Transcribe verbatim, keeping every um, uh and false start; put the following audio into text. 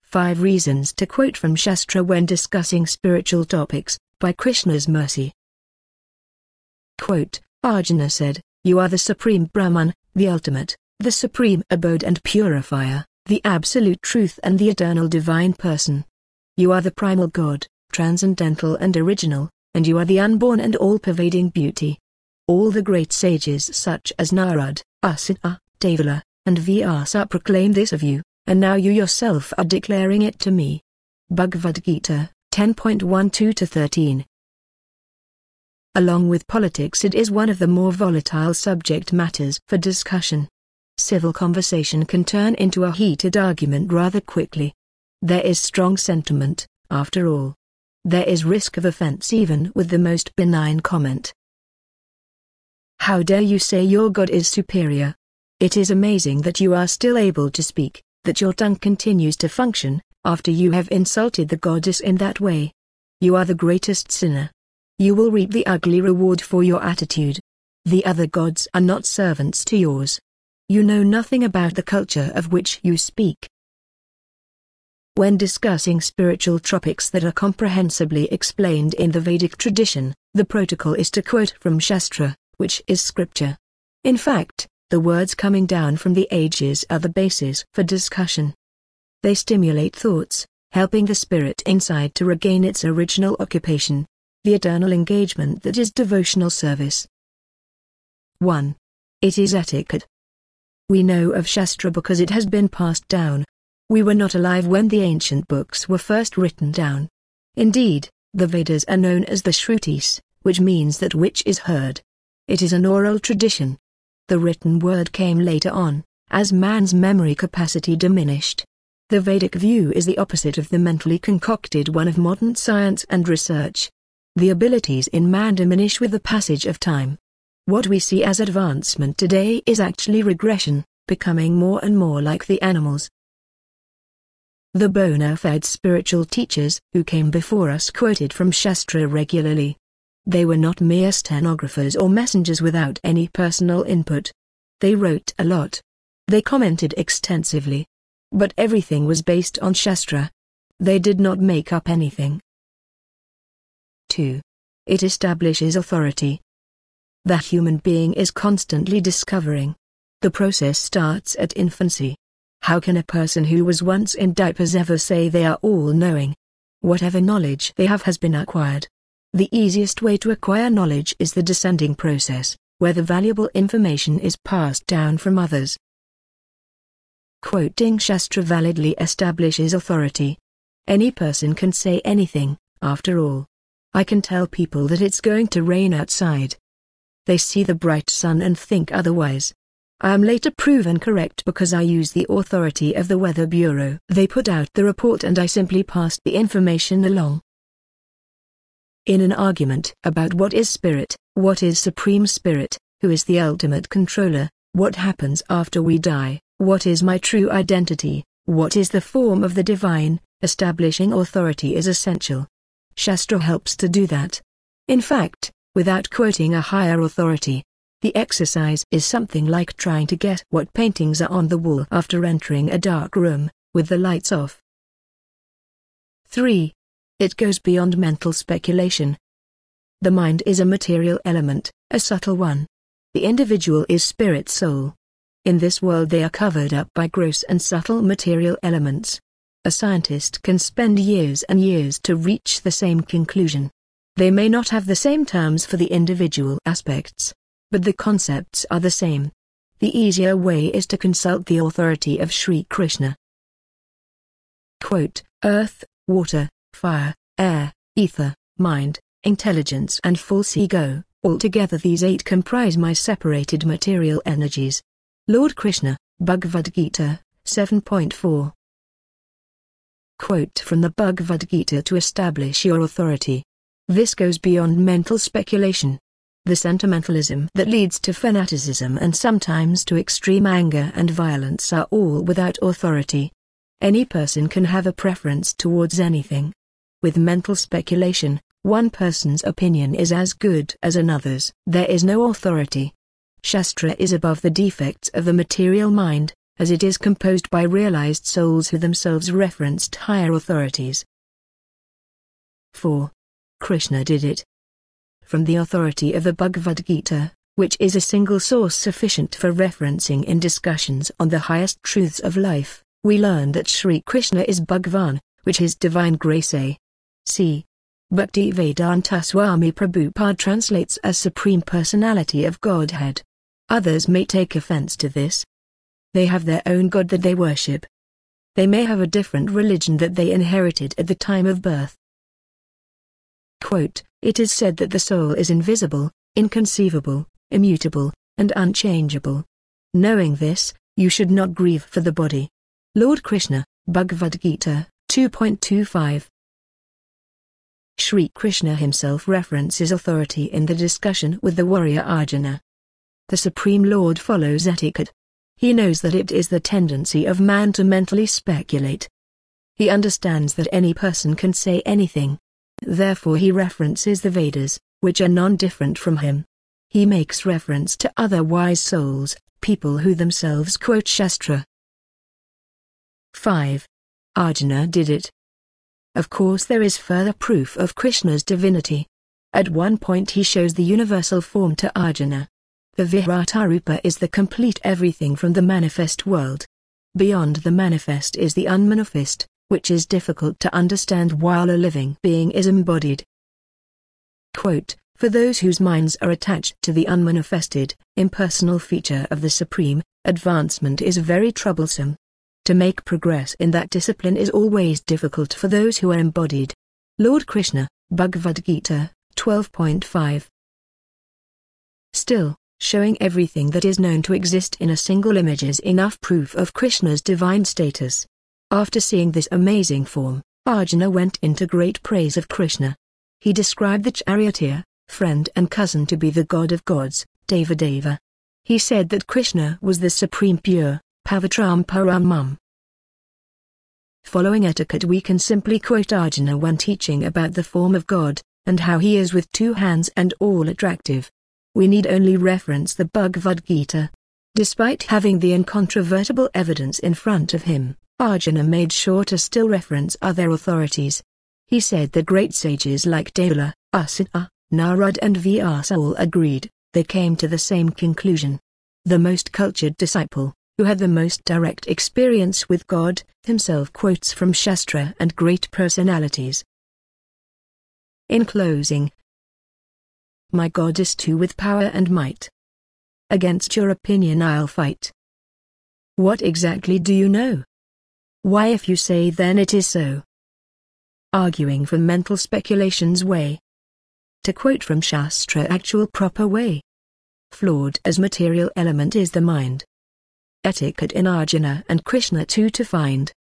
Five Reasons to Quote from Shastra When Discussing Spiritual Topics, by Krishna's Mercy. Quote, Arjuna said, You are the Supreme Brahman, the ultimate, the supreme abode and purifier, the absolute truth and the eternal divine person. You are the primal God, transcendental and original, and you are the unborn and all-pervading beauty. All the great sages such as Narad, Asita, Devala, and Vyasa proclaim this of you, and now you yourself are declaring it to me. Bhagavad Gita, ten point twelve to thirteen. Along with politics, it is one of the more volatile subject matters for discussion. Civil conversation can turn into a heated argument rather quickly. There is strong sentiment, after all. There is risk of offense even with the most benign comment. How dare you say your God is superior? It is amazing that you are still able to speak, that your tongue continues to function, after you have insulted the goddess in that way. You are the greatest sinner. You will reap the ugly reward for your attitude. The other gods are not servants to yours. You know nothing about the culture of which you speak. When discussing spiritual topics that are comprehensively explained in the Vedic tradition, the protocol is to quote from Shastra, which is scripture. In fact, the words coming down from the ages are the basis for discussion. They stimulate thoughts, helping the spirit inside to regain its original occupation, the eternal engagement that is devotional service. one. It is etiquette. We know of Shastra because it has been passed down. We were not alive when the ancient books were first written down. Indeed, the Vedas are known as the Shrutis, which means that which is heard. It is an oral tradition. The written word came later on, as man's memory capacity diminished. The Vedic view is the opposite of the mentally concocted one of modern science and research. The abilities in man diminish with the passage of time. What we see as advancement today is actually regression, becoming more and more like the animals. The bona fide spiritual teachers who came before us quoted from Shastra regularly. They were not mere stenographers or messengers without any personal input. They wrote a lot. They commented extensively. But everything was based on Shastra. They did not make up anything. two. It establishes authority. The human being is constantly discovering. The process starts at infancy. How can a person who was once in diapers ever say they are all-knowing? Whatever knowledge they have has been acquired. The easiest way to acquire knowledge is the descending process, where the valuable information is passed down from others. Quoting Shastra validly establishes authority. Any person can say anything, after all. I can tell people that it's going to rain outside. They see the bright sun and think otherwise. I am later proven correct because I use the authority of the Weather Bureau. They put out the report and I simply passed the information along. In an argument about what is spirit, what is Supreme Spirit, who is the ultimate controller, what happens after we die, what is my true identity, what is the form of the divine, establishing authority is essential. Shastra helps to do that. In fact, without quoting a higher authority, the exercise is something like trying to guess what paintings are on the wall after entering a dark room, with the lights off. three. It goes beyond mental speculation. The mind is a material element, a subtle one. The individual is spirit soul. In this world they are covered up by gross and subtle material elements. A scientist can spend years and years to reach the same conclusion. They may not have the same terms for the individual aspects, but the concepts are the same. The easier way is to consult the authority of Sri Krishna. Quote, Earth, water, fire, air, ether, mind, intelligence and false ego, altogether these eight comprise my separated material energies. Lord Krishna, Bhagavad Gita, seven point four. Quote from the Bhagavad Gita to establish your authority. This goes beyond mental speculation. The sentimentalism that leads to fanaticism and sometimes to extreme anger and violence are all without authority. Any person can have a preference towards anything. With mental speculation, one person's opinion is as good as another's. There is no authority. Shastra is above the defects of the material mind, as it is composed by realized souls who themselves referenced higher authorities. four. Krishna did it. From the authority of the Bhagavad Gita, which is a single source sufficient for referencing in discussions on the highest truths of life, we learn that Sri Krishna is Bhagavan, which is divine grace. A. C. Bhaktivedanta Swami Prabhupada translates as Supreme Personality of Godhead. Others may take offense to this. They have their own God that they worship. They may have a different religion that they inherited at the time of birth. Quote, "It is said that the soul is invisible, inconceivable, immutable, and unchangeable. Knowing this, you should not grieve for the body." Lord Krishna, Bhagavad Gita, two point two five. Sri Krishna himself references authority in the discussion with the warrior Arjuna. The Supreme Lord follows etiquette. He knows that it is the tendency of man to mentally speculate. He understands that any person can say anything. Therefore he references the Vedas, which are non-different from him. He makes reference to other wise souls, people who themselves quote Shastra. five. Arjuna did it. Of course there is further proof of Krishna's divinity. At one point he shows the universal form to Arjuna. The Viratarupa is the complete everything from the manifest world. Beyond the manifest is the unmanifest, which is difficult to understand while a living being is embodied. Quote, "For those whose minds are attached to the unmanifested, impersonal feature of the Supreme, advancement is very troublesome. To make progress in that discipline is always difficult for those who are embodied." Lord Krishna, Bhagavad Gita, twelve point five. Still, showing everything that is known to exist in a single image is enough proof of Krishna's divine status. After seeing this amazing form, Arjuna went into great praise of Krishna. He described the charioteer, friend and cousin to be the god of gods, Devadeva. He said that Krishna was the supreme pure, Pavitram Paramam. Following etiquette, we can simply quote Arjuna when teaching about the form of God, and how he is with two hands and all attractive. We need only reference the Bhagavad Gita. Despite having the incontrovertible evidence in front of him, Arjuna made sure to still reference other authorities. He said that great sages like Devala, Asita, Narad and Vyasa all agreed. They came to the same conclusion. The most cultured disciple, who had the most direct experience with God, himself quotes from Shastra and great personalities. In closing, my God is too with power and might. Against your opinion I'll fight. What exactly do you know? Why, if you say then it is so. Arguing from mental speculation's way. To quote from Shastra, actual proper way. Flawed as material element is the mind. Etiquette in Arjuna and Krishna two to find.